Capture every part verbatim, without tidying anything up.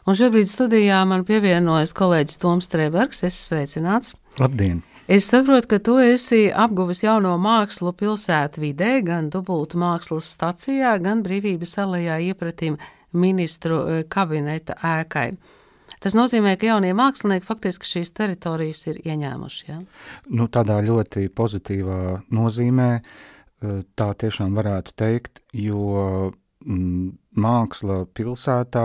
Un šobrīd studijā man pievienojas kolēģis Toms Strēbergs. Es sveicināts. Labdien! Es saprotu, ka tu esi apguvis jauno mākslu pilsētu vidē, gan dubultu mākslas stacijā, gan Brīvības alejā iepratīm ministru kabineta ēkai. Tas nozīmē, ka jaunie mākslinieki faktiski šīs teritorijas ir ieņēmuši, ja? Nu, tādā ļoti pozitīvā nozīmē tā tiešām varētu teikt, jo mm, māksla pilsētā,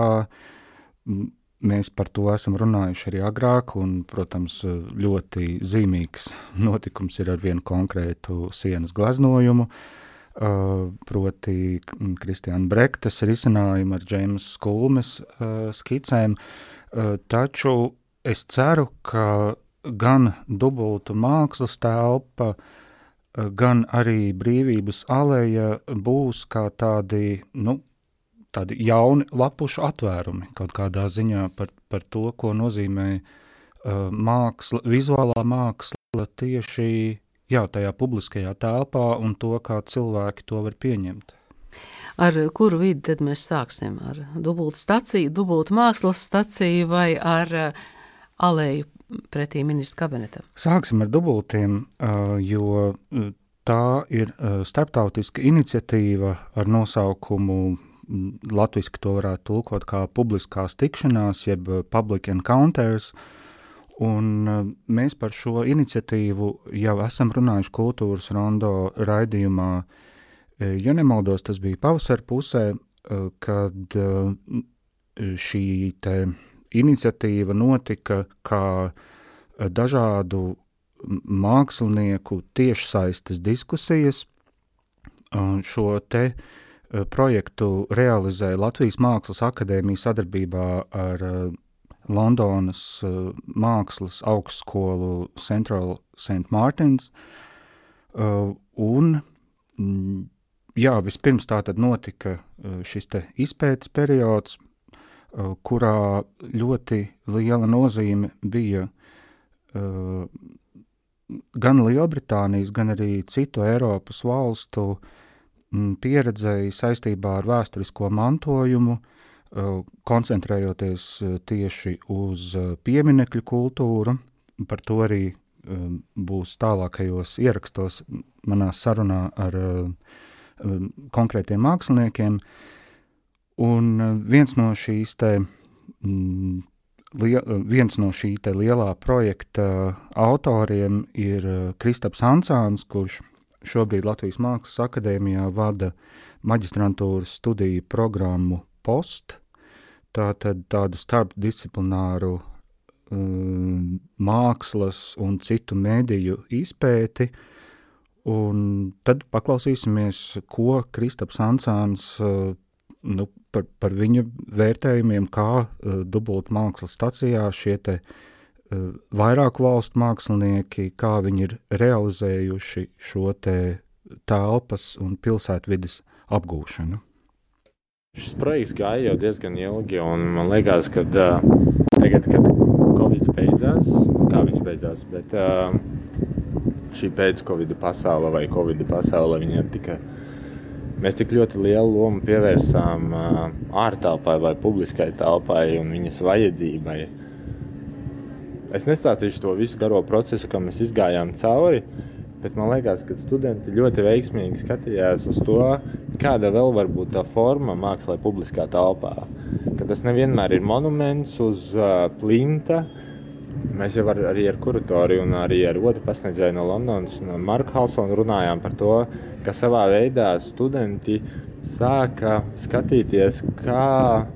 mēs par to esam runājuši arī agrāk, un, protams, ļoti zīmīgs notikums ir ar vienu konkrētu sienas gleznojumu, proti Kristiāna Brektas risinājumu ar Džeimas Skulmes skicēm, taču es ceru, ka gan dubultu mākslas telpa, gan arī Brīvības aleja būs kā tādi, nu, tādi jauni lapušu atvērumi kaut kādā ziņā par, par to, ko nozīmē uh, māksla, vizuālā māksla tieši jā, tajā publiskajā telpā un to, kā cilvēki to var pieņemt. Ar kuru vidi tad mēs sāksim? Ar dubultu staciju, dubultu mākslas staciju vai ar uh, aleju pretī ministra kabinetam? Sāksim ar dubultiem, uh, jo tā ir uh, starptautiska iniciatīva ar nosaukumu, latviski to varētu tulkot kā publiskās tikšanās, jeb public encounters, un mēs par šo iniciatīvu jau esam runājuši kultūras rondo raidījumā, ja nemaldos, tas bija pavasara pusē, kad šī te iniciatīva notika kā dažādu mākslinieku tiešsaistes diskusijas. Šo te projektu realizēja Latvijas Mākslas akadēmija sadarbībā ar Londonas mākslas augstskolu Central Saint Martins. Un, jā, vispirms tātad notika šis te izpētes periods, kurā ļoti liela nozīme bija gan Lielbritānijas, gan arī citu Eiropas valstu pieredzēja saistībā ar vēsturisko mantojumu, koncentrējoties tieši uz pieminekļu kultūru. Par to arī būs tālākajos ierakstos manā sarunā ar konkrētiem māksliniekiem. Un viens no šīs te, viens no šī te lielā projekta autoriem ir Kristaps Ansāns, kurš šobrīd Latvijas Mākslas akadēmijā vada maģistrantūras studiju programmu POST, tātad tādu starpdisciplināru um, mākslas un citu mediju izpēti, un tad paklausīsimies, ko Kristaps Ansāns uh, nu, par, par viņa vērtējumiem, kā uh, dubultu mākslas stacijā šie te vairāku valstu mākslinieki, kā viņi ir realizējuši šo te telpas un pilsētvides apgūšanu. Šis projekts gāja jau diezgan ilgi, un man liekas, ka uh, tagad, kad Covid beidzās, kā viņš beidzās, bet uh, šī pēc Covid pasaule vai Covid pasaule, viņa tika, mēs tik ļoti lielu lomu pievērsām uh, ārtelpai vai publiskai telpai un viņas vajadzībai. Es nestāstīšu to visu garo procesu, kā mēs izgājām cauri, bet man liekas, ka studenti ļoti veiksmīgi skatījās uz to, kāda vēl var būt tā forma mākslā publiskā telpā. Ka tas nevienmēr ir monuments uz uh, plinta. Mēs jau ar, arī ar kuratori un arī ar otru pasniedzēju no Londonas, no Marku Halsonu runājām par to, ka savā veidā studenti sāka skatīties, kā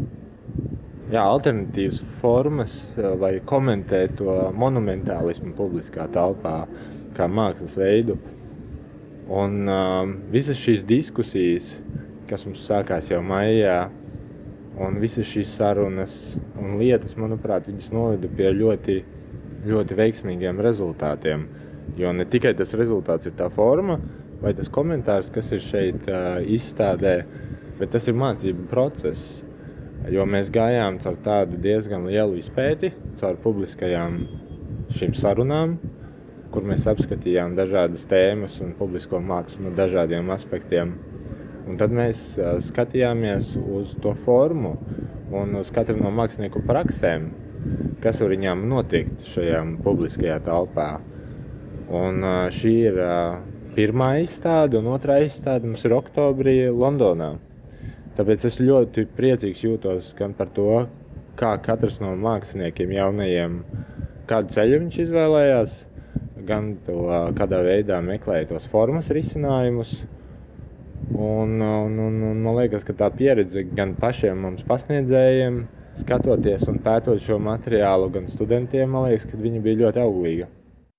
Jā, alternatīvas formas vai komentēt to monumentālismu publiskā telpā kā mākslas veidu. Un um, visas šīs diskusijas, kas mums sākās jau maijā, un visas šīs sarunas un lietas, manuprāt, viņas noveda pie ļoti, ļoti veiksmīgiem rezultātiem. Jo ne tikai tas rezultāts ir tā forma vai tas komentārs, kas ir šeit uh, izstādē, bet tas ir mācību process. Jo mēs gājām caur tādu diezgan lielu izpēti, caur publiskajām šīm sarunām, kur mēs apskatījām dažādas tēmas un publisko mākslu no dažādiem aspektiem. Un tad mēs uh, skatījāmies uz to formu un uz katru no mākslinieku praksēm, kas var viņām notikt šajā publiskajā telpā. Un šī ir pirmā izstāde, un otrā izstāde mums ir oktobrī Londonā. Tāpēc es ļoti priecīgs jūtos gan par to, kā katrs no māksliniekiem jaunajiem, kādu ceļu viņš izvēlējās, gan to, kādā veidā meklēja tos formas risinājumus. Un, un, un, un man liekas, ka tā pieredze gan pašiem mums pasniedzējiem, skatoties un pētot šo materiālu, gan studentiem, man liekas, ka viņa bija ļoti auglīga.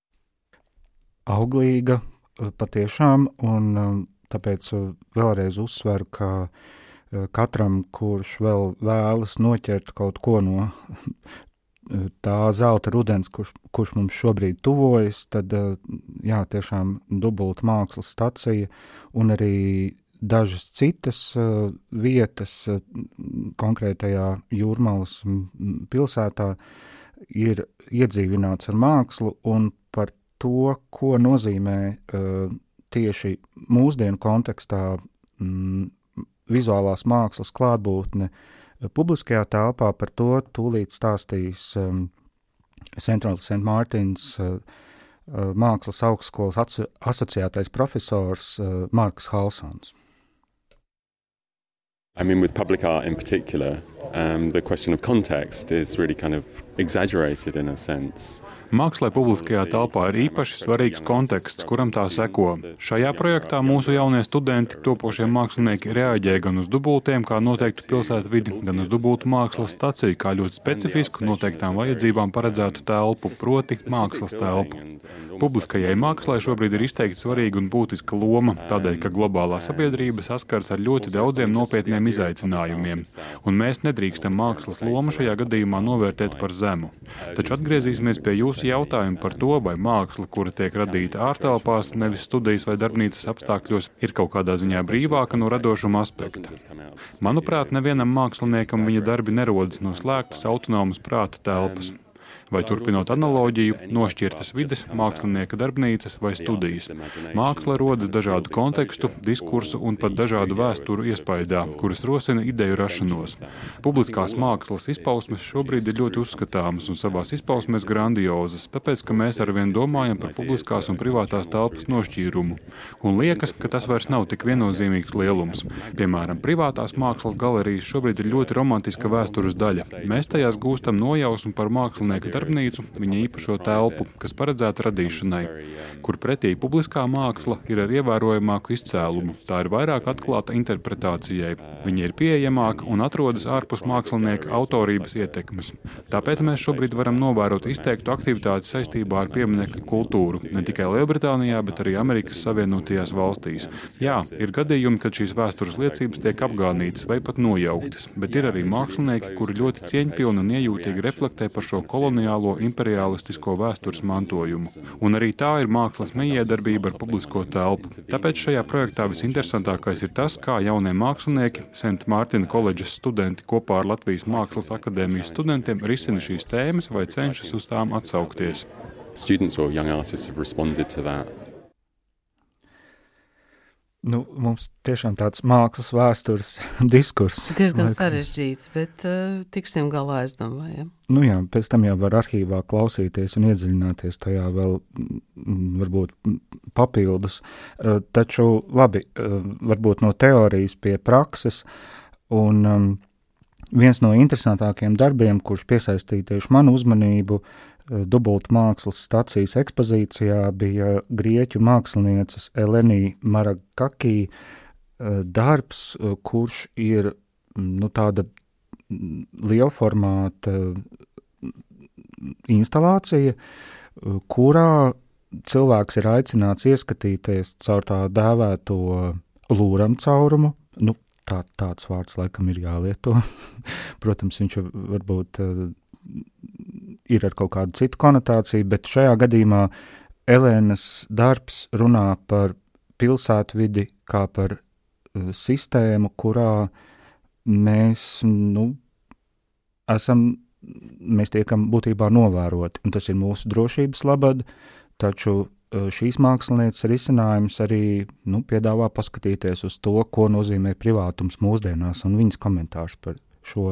Auglīga patiešām, un tāpēc vēlreiz uzsveru, ka katram, kurš vēl vēlas noķert kaut ko no tā zelta rudens, kurš, kurš mums šobrīd tuvojas, tad jā, tiešām dubulta mākslas stacija un arī dažas citas vietas konkrētajā Jūrmalas pilsētā ir iedzīvināts ar mākslu, un par to, ko nozīmē tieši mūsdienu kontekstā mm, vizuālās mākslas klātbūtne publiskajā telpā, par to tūlīt stāstīs um, Central Saint Martins uh, uh, mākslas augstskolas aso- asociētais profesors uh, Marks Halsons. I mean, with public art in particular, um, the question of context is really kind of exaggerated in a sense. Mākslai publiskajā telpā ir īpaši svarīgs konteksts, kuram tā seko. Šajā projektā mūsu jaunie studenti, topošie mākslinieki, reaģē gan uz dubultiem, kā noteiktu pilsētvidi, gan uz dubultu mākslas staciju, kā ļoti specifisku noteiktām vajadzībām paredzētu telpu, proti mākslas telpu. Publiskajai mākslai šobrīd ir izteikti svarīga un būtiska loma, tādēļ, ka globālā sabiedrība saskars ar ļoti daudziem nopietniem izaicinājumiem, un mēs nedrīkstam mākslas lomu šajā gadījumā novērtēt par zemu. Taču atgriezīsimies pie jūsu jautājumu par to, vai māksla, kura tiek radīta ārtelpās, nevis studijas vai darbnīcas apstākļos, ir kaut kādā ziņā brīvāka no radošuma aspekta. Manuprāt, nevienam māksliniekam viņa darbi nerodas no slēgtas autonomas prāta telpas. Vai turpinot analoģiju, nošķirtas vides, mākslinieka darbnīcas vai studijas. Māksla rodas dažādu kontekstu, diskursu un pat dažādu vēsturu iespaidā, kuras rosina ideju rašanos. Publiskās mākslas izpausmes šobrīd ir ļoti uzskatāmas un savās izpausmēs grandiozas, tāpēc, ka mēs arvien domājam par publiskās un privātās telpas nošķīrumu. Un liekas, ka tas vairs nav tik viennozīmīgs lielums. Piemēram, privātās mākslas galerijas šobrīd ir ļoti romantiska vēstures daļa. Mēs tajās gūstam nojausmu par mākslinieka darbnīcu, viņa īpašo telpu, kas paredzēta radīšanai, kur pretī publiskā māksla ir ar ievērojamāku izcēlumu. Tā ir vairāk atklāta interpretācijai. Viņa ir pieejamāka un atrodas ārpus mākslinieka autorības ietekmes. Tāpēc mēs šobrīd varam novērot izteiktu aktivitāti saistībā ar pieminekļu kultūru, ne tikai Lielbritānijā, bet arī Amerikas Savienotajās valstīs. Jā, ir gadījumi, kad šīs vēstures liecības tiek apgānītas vai pat nojauktas, bet ir arī mākslinieki, kuri ļoti cieņpilni un iejūtīgi reflektē par šo koloniālo imperialistisko vēstures mantojumu. Un arī tā ir mākslas mijiedarbība ar publisko telpu. Tāpēc šajā projektā visinteresantākais ir tas, kā jaunie mākslinieki, Saint Martina koledžas studenti kopā ar Latvijas Mākslas akadēmijas studentiem risina šīs tēmas vai cenšas uz tām atsaukties. Students or young artists have responded to that. Nu, mums tiešām tāds mākslas vēstures diskurss. Diezgan sarežģīts, bet uh, tiksim galā, es domāju. Nu jā, pēc tam jau var arhīvā klausīties un iedziļināties tajā vēl varbūt papildus. Uh, taču labi, uh, varbūt no teorijas pie prakses, un um, viens no interesantākajiem darbiem, kurš piesaistīja tieši manu uzmanību dubultu mākslas stacijas ekspozīcijā, bija grieķu mākslinieces Eleni Maragkaki darbs, kurš ir nu, tāda liela formāta instalācija, kurā cilvēks ir aicināts ieskatīties caur tā dēvēto lūram caurumu. Nu, tā, tāds vārds laikam ir jālieto. Protams, viņš varbūt ir ar kaut kādu citu konotāciju, bet šajā gadījumā Elēnas darbs runā par pilsētvidi kā par uh, sistēmu, kurā mēs, nu, esam, mēs tiekam būtībā novēroti, un tas ir mūsu drošības labad, taču uh, šīs mākslinieces risinājums arī, nu, piedāvā paskatīties uz to, ko nozīmē privātums mūsdienās, un viņas komentārs par šo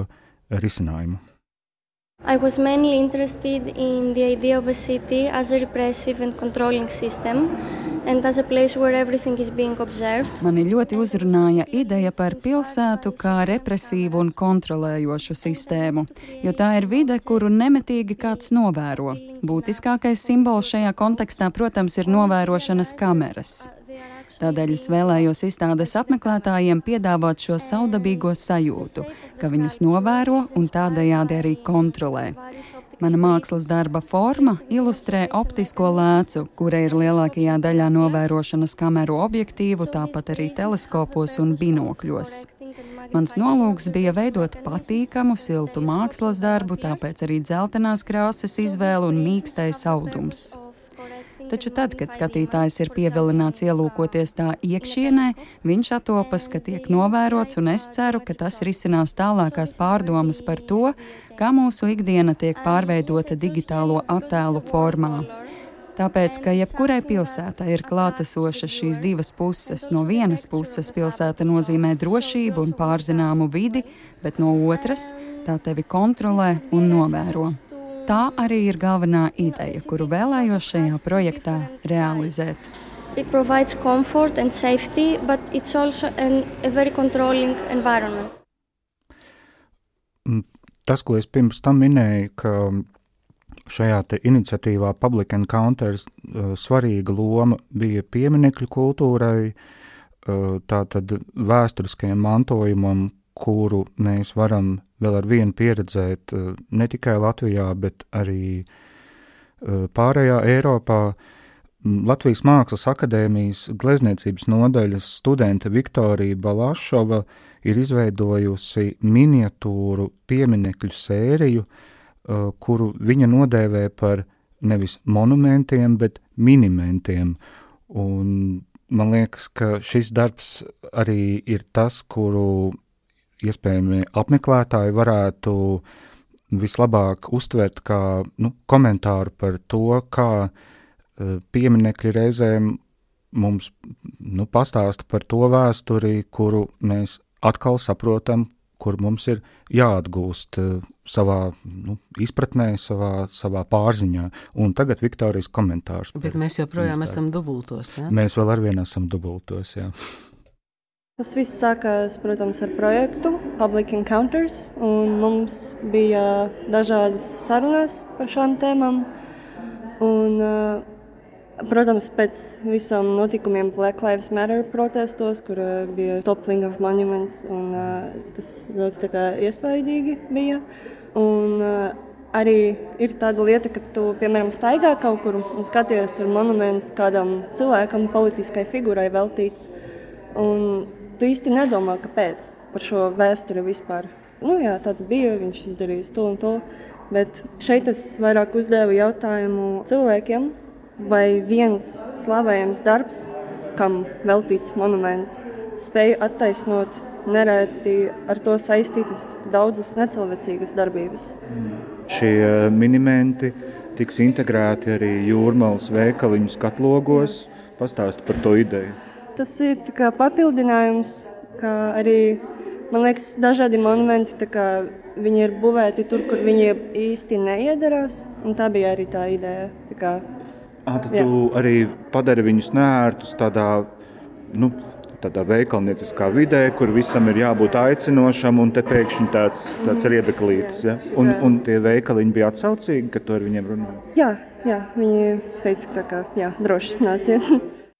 risinājumu. I was mainly interested in the idea of a city as a repressive and controlling system and as a place where everything is being observed. Mani ļoti uzrunāja ideja par pilsētu kā represīvu un kontrolējošu sistēmu, jo tā ir vide, kuru nemitīgi kāds novēro. Būtiskākais simbols šajā kontekstā, protams, ir novērošanas kameras. Tādēļ es vēlējos izstādes apmeklētājiem piedāvāt šo savdabīgo sajūtu, ka viņus novēro un tādējādi arī kontrolē. Mana mākslas darba forma ilustrē optisko lēcu, kura ir lielākajā daļā novērošanas kameru objektīvu, tāpat arī teleskopos un binokļos. Mans nolūks bija veidot patīkamu, siltu mākslas darbu, tāpēc arī dzeltenās krāsas izvēle un mīkstais audums. Taču tad, kad skatītājs ir pievilināts ielūkoties tā iekšienē, viņš atopas, ka tiek novērots, un es ceru, ka tas risinās tālākās pārdomas par to, kā mūsu ikdiena tiek pārveidota digitālo attēlu formā. Tāpēc, ka jebkurai pilsētai ir klātesoša šīs divas puses. No vienas puses pilsēta nozīmē drošību un pārzināmu vidi, bet no otras tā tevi kontrolē un novēro. Tā arī ir galvenā ideja, kuru vēlējos šajā projektā realizēt. It provides comfort and safety, but it's also an, a very controlling environment. Tas, ko es pirms tam minēju, ka šajā te iniciatīvā Public Encounters uh, svarīga loma bija pieminekļu kultūrai, uh, tātad vēsturiskajam mantojumam, kuru mēs varam vēl ar vienu pieredzēt ne tikai Latvijā, bet arī pārējā Eiropā. Latvijas Mākslas akadēmijas glezniecības nodaļas studente Viktorija Balašova ir izveidojusi miniatūru pieminekļu sēriju, kuru viņa nodēvē par nevis monumentiem, bet minimentiem. Un man liekas, ka šis darbs arī ir tas, kuru iespējami apmeklētāji varētu vislabāk uztvert kā nu, komentāru par to, kā uh, pieminekļi reizēm mums nu, pastāsta par to vēsturi, kuru mēs atkal saprotam, kur mums ir jāatgūst uh, savā nu, izpratnē, savā, savā pārziņā. Un tagad Viktorijas komentārs. Bet mēs joprojām esam dubultos, ja? Mēs vēl arvien esam dubultos, jā. Tas viss sākās, protams, ar projektu Public Encounters, un mums bija dažādas sarunas par šām tēmām. Un, protams, pēc visam notikumiem Black Lives Matter protestos, kur bija toppling of monuments, un tas ļoti tā kā iespaidīgi bija. Un arī ir tāda lieta, ka tu, piemēram, staigā kaut kur un skaties tur monuments kādam cilvēkam, politiskai figurai veltīts. Un tu īsti nedomā, kāpēc par šo vēsturi vispār. Nu jā, tāds bija, viņš izdarījis to un to, bet šeit es vairāk uzdevu jautājumu cilvēkiem, vai viens slavējams darbs, kam veltīts monuments, spēja attaisnot nereti ar to saistītas daudzas necilvēcīgas darbības. Mm. Šie minimenti tiks integrēti arī Jūrmalas veikaliņu skatlogos. Pastāsti par to ideju. Tas ir tā kā papildinājums, kā arī, man liekas, dažādi monumenti, tā kā viņi ir būvēti tur, kur viņi īsti neiedarās, un tā bija arī tā ideja. Tā kā, à, tad jā. Tu arī padari viņus neērtus tādā, nu, tādā veikalnieciskā vidē, kur visam ir jābūt aicinošam, un te pēkšņi tāds, tāds riebeklītis, ja? Un, un tie veikaliņi bija atsaucīgi, kad tu ar viņiem runāji? Jā, jā, viņi teica, tā kā, jā, droši nāciet.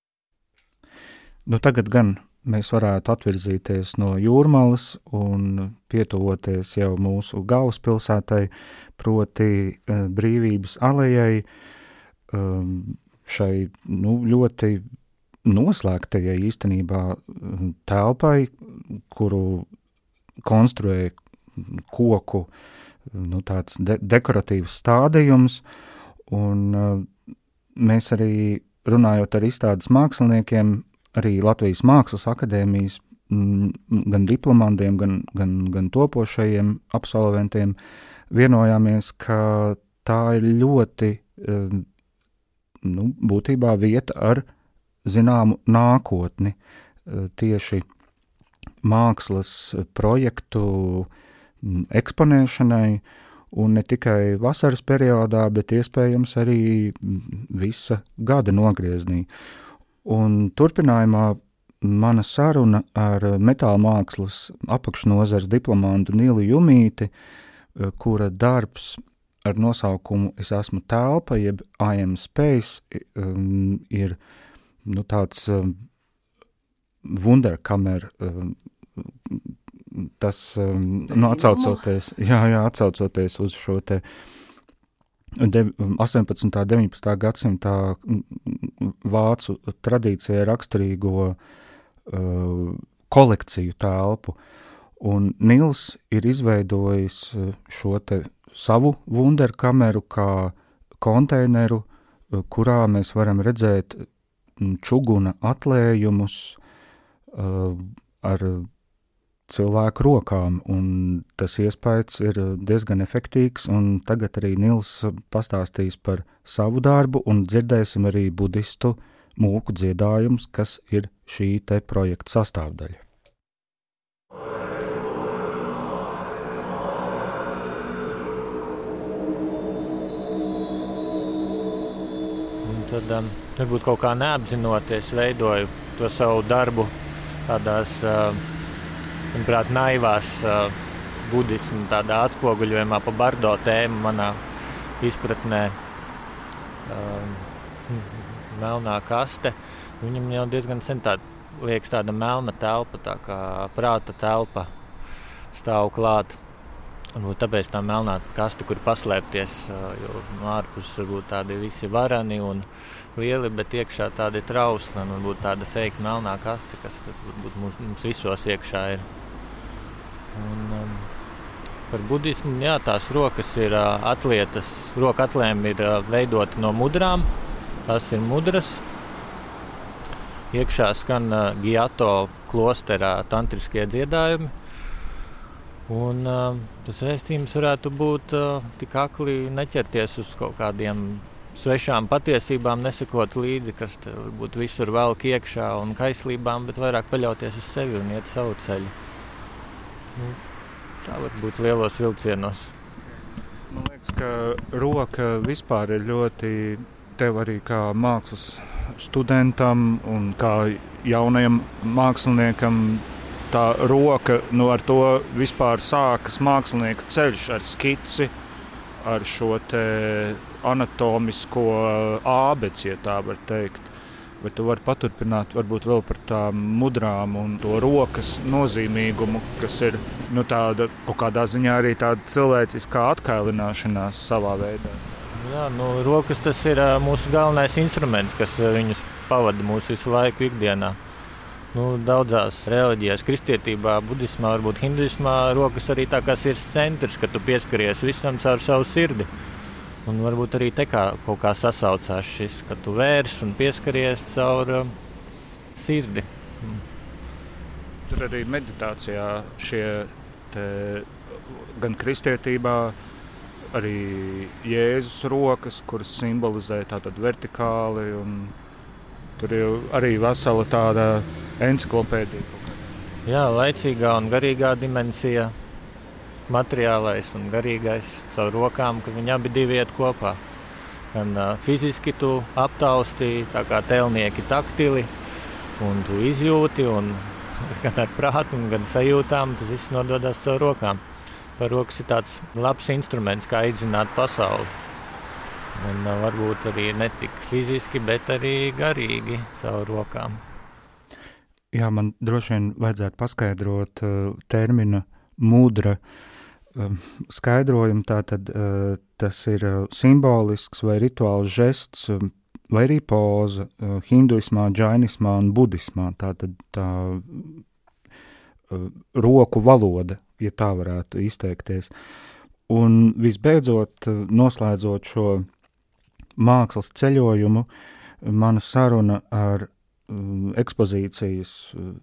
Nu, tagad gan mēs varētu atvirzīties no Jūrmalas un pietuvoties jau mūsu galvaspilsētai, proti uh, Brīvības alejai, um, šai nu, ļoti noslēgtajai īstenībā telpai, kuru konstruē koku nu, tāds de- dekoratīvs stādījums, un uh, mēs arī runājot ar izstādes māksliniekiem, arī Latvijas Mākslas akadēmijas gan diplomantiem, gan, gan, gan topošajiem absolventiem vienojāmies, ka tā ir ļoti nu, būtībā vieta ar zināmu nākotni tieši mākslas projektu eksponēšanai, un ne tikai vasaras periodā, bet iespējams arī visa gada nogrieznī. Un turpinājumā mana saruna ar metāla mākslas apakšnozars diplomantu Nilu Jumīti, kura darbs ar nosaukumu Es esmu telpa, jeb I am space, um, ir nu, tāds um, wunderkammer, um, tas um, nu, atsaucoties, jā, jā, atsaucoties uz šo te de, astoņpadsmitā, deviņpadsmitā gadsimtā vācu tradīcijai raksturīgo uh, kolekciju telpu. Un Nils ir izveidojis šo te savu wunderkameru kā konteineru, kurā mēs varam redzēt čuguna atlējumus uh, ar cilvēku rokām, un tas iespējas ir diezgan efektīgs, un tagad arī Nils pastāstīs par savu darbu, un dzirdēsim arī budistu mūku dziedājumus, kas ir šī te projekta sastāvdaļa. Tad um, varbūt kaut kā neapzinoties veidoju to savu darbu tādās, uh, manuprāt, naivās uh, budismu tādā atspoguļojumā pa Bardo tēmu manā izpratnē. Uh, melnā kaste, viņam jau diezgan sen tā, liekas tāda melna telpa, tā kā prāta telpa stāv klāt. Varbūt tāpēc tā melnā kaste, kur paslēpties, jo ārpus varbūt tādi visi varani un lieli, bet iekšā tādi trausli, un varbūt tāda fake melnā kaste, kas varbūt mums, mums visos iekšā ir. Un, um, par budismu, jā, tās rokas ir uh, atlietas, roka atlēm ir uh, veidoti no mudrām, tās ir mudras. Iekšā skan uh, Giato klosterā tantriskie dziedājumi. Un uh, tas vēstījums varētu būt uh, tik akli neķerties uz kaut kādiem svešām patiesībām, nesakot līdzi, kas varbūt visur velk iekšā un kaislībām, bet vairāk paļauties uz sevi un iet savu ceļu. Nu, tā var būt lielos vilcienos. Man liekas, ka roka vispār ir ļoti tev arī kā mākslas studentam un kā jaunajam māksliniekam. Tā roka, nu ar to vispār sākas mākslinieka ceļš ar skici, ar šo te anatomisko ābeci, ja tā var teikt. Bet tu vari paturpināt varbūt vēl par tām mudrām un to rokas nozīmīgumu, kas ir nu, tāda, kaut kādā ziņā arī tāda cilvēciskā atkailināšanās savā veidā. Jā, nu rokas tas ir mūsu galvenais instruments, kas viņus pavada mūsu visu laiku ikdienā. Nu, daudzās reliģijās, kristietībā, budismā, varbūt hinduismā, rokas arī tā kā sirds centrs, ka tu pieskaries visam caur savu sirdi. Un varbūt arī te kā kaut kā sasaucās šis, ka tu vērs un pieskaries caur uh, sirdi. Mm. Tur arī meditācijā šie te, gan kristietībā, arī Jēzus rokas, kuras simbolizē tātad vertikāli un tur ir arī vesela tāda enciklopēdija. Jā, laicīgā un garīgā dimensija, materiālais un garīgais caur rokām, ka viņi abi divi iet kopā. Gan uh, fiziski tu aptausti, tā kā tēlnieki taktili, un tu izjūti, un gan ar prātu, gan sajūtām, tas viss nododās caur rokām. Par rokas ir tāds labs instruments, kā izzināt pasauli. Un uh, varbūt arī ne tik fiziski, bet arī garīgi caur rokām. Jā, man droši vien vajadzētu paskaidrot uh, termina mudra uh, skaidrojumu. Tātad uh, tas ir uh, simbolisks vai rituāls žests, uh, vai arī poza uh, hinduismā, džainismā un budismā. Tātad tā uh, roku valoda, ja tā varētu izteikties. Un visbeidzot, uh, noslēdzot šo mākslas ceļojumu, mana saruna ar um, ekspozīcijas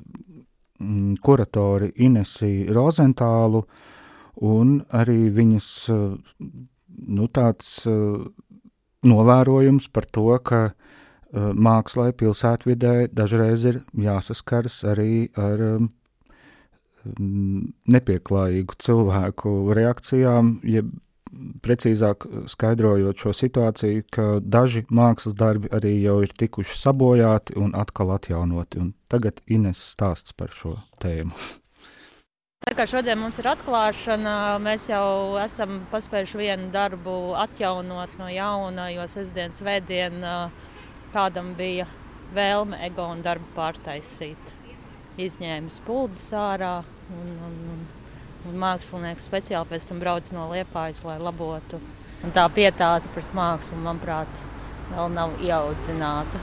um, kuratori Inesi Rozentālu un arī viņas uh, nu, tāds uh, novērojums par to, ka uh, mākslai pilsētvidē dažreiz ir jāsaskars arī ar um, nepieklājīgu cilvēku reakcijām, jeb precīzāk skaidrojot šo situāciju, ka daži mākslas darbi arī jau ir tikuši sabojāti un atkal atjaunoti. Un tagad Ines stāsts par šo tēmu. Tā kā šodien mums ir atklāšana, mēs jau esam paspējuši vienu darbu atjaunot no jauna, jo sestdien, svētdien kādam bija vēlme Egona darbu pārtaisīt. Izņēma spuldzes ārā un, un, un, un mākslinieks speciāli pēc tam brauc no Liepājas, lai labotu. Un tā pietāte pret mākslu, manuprāt, vēl nav ieaudzināta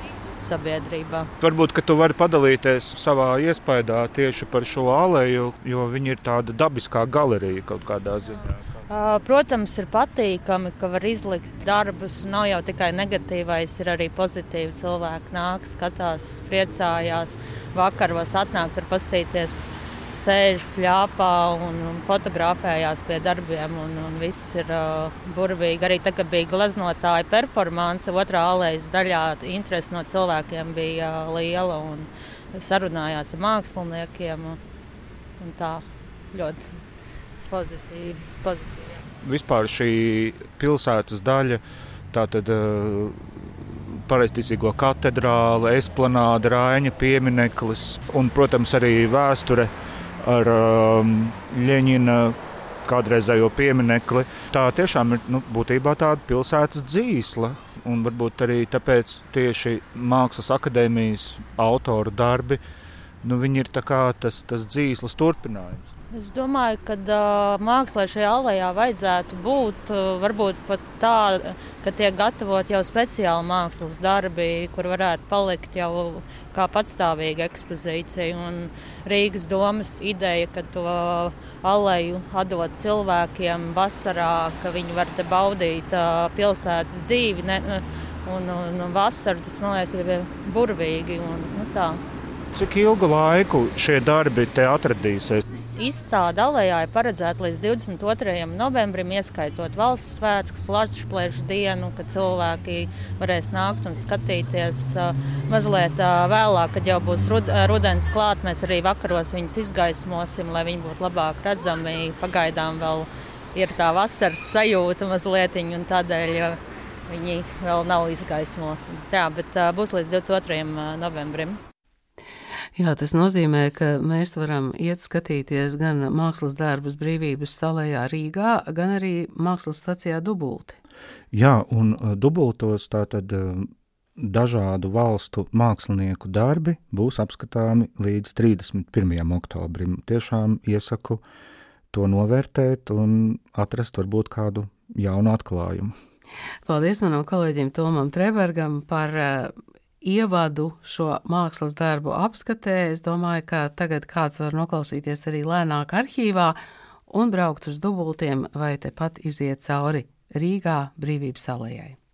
sabiedrībā. Varbūt, ka tu vari padalīties savā iespaidā tieši par šo aleju, jo viņa ir tāda dabiskā galerija kaut kādā ziņā. Protams, ir patīkami, ka var izlikt darbus. Nav jau tikai negatīvais, ir arī pozitīvi. Cilvēki nāk, skatās, priecājās. Vakaros atnāk tur pastīties, sēž pļāpā un, un fotografējās pie darbiem. Un, un viss ir uh, burvīgi. Arī tā, kad bija gleznotāja performance, otrā alejas daļā interese no cilvēkiem bija uh, liela un sarunājās ar māksliniekiem. Un, un tā ļoti pozitīvi. pozitīvi. Vispār šī pilsētas daļa, tātad uh, Pareizticīgo katedrāle, esplanāde, Raiņa piemineklis un, protams, arī vēsture ar um, Ļeņina kādreizējo pieminekli. Tā tiešām ir nu, būtībā tāda pilsētas dzīsla. Un varbūt arī tāpēc tieši Mākslas akadēmijas autoru darbi, nu, viņi ir tā kā tas, tas dzīslas turpinājums. Es domāju, ka uh, mākslā šajā alejā vajadzētu būt uh, varbūt pat tā, ka tiek gatavot jau speciāli mākslas darbi, kur varētu palikt jau kā patstāvīga ekspozīcija. Un Rīgas domas ideja, ka to aleju atdot cilvēkiem vasarā, ka viņi var te baudīt uh, pilsētas dzīvi ne, un, un, un vasaru, tas man liekas ir burvīgi. Un, nu, tā. Cik ilgu laiku šie darbi te atradīsies? Izstāde alejā ir paredzēta līdz divdesmit otrajam novembrim, ieskaitot valsts svētkus, Latvijas dienu, kad cilvēki varēs nākt un skatīties. Mazliet vēlāk, kad jau būs rudens klāt, mēs arī vakaros viņus izgaismosim, lai viņi būtu labāk redzami. Pagaidām vēl ir tā vasaras sajūta mazlietiņa, un tādēļ viņi vēl nav izgaismoti. Tā, bet būs līdz divdesmit otrajam novembrim. Jā, tas nozīmē, ka mēs varam iet skatīties gan mākslas darbus Brīvības salejā Rīgā, gan arī mākslas stacijā Dubulti. Jā, un Dubultos tātad dažādu valstu mākslinieku darbi būs apskatāmi līdz trīsdesmit pirmajam oktobrim. Tiešām iesaku to novērtēt un atrast varbūt kādu jaunu atklājumu. Paldies manam kolēģim Tomam Trebergam par ievadu šo mākslas darbu apskatē. Es domāju, ka tagad kāds var noklausīties arī lēnāk arhīvā un braukt uz Dubultiem vai tepat iziet cauri Rīgā Brīvības alejai.